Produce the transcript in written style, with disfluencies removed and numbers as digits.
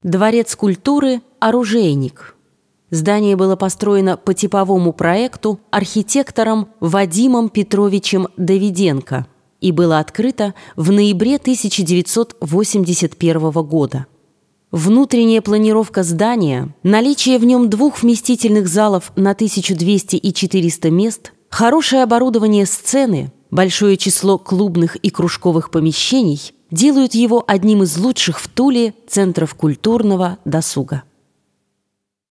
Дворец культуры «Оружейник». Здание было построено по типовому проекту архитектором Вадимом Петровичем Давиденко и было открыто в ноябре 1981 года. Внутренняя планировка здания, наличие в нем 2 вместительных залов на 1200 и 400 мест, хорошее оборудование сцены, большое число клубных и кружковых помещений делают его одним из лучших в Туле центров культурного досуга.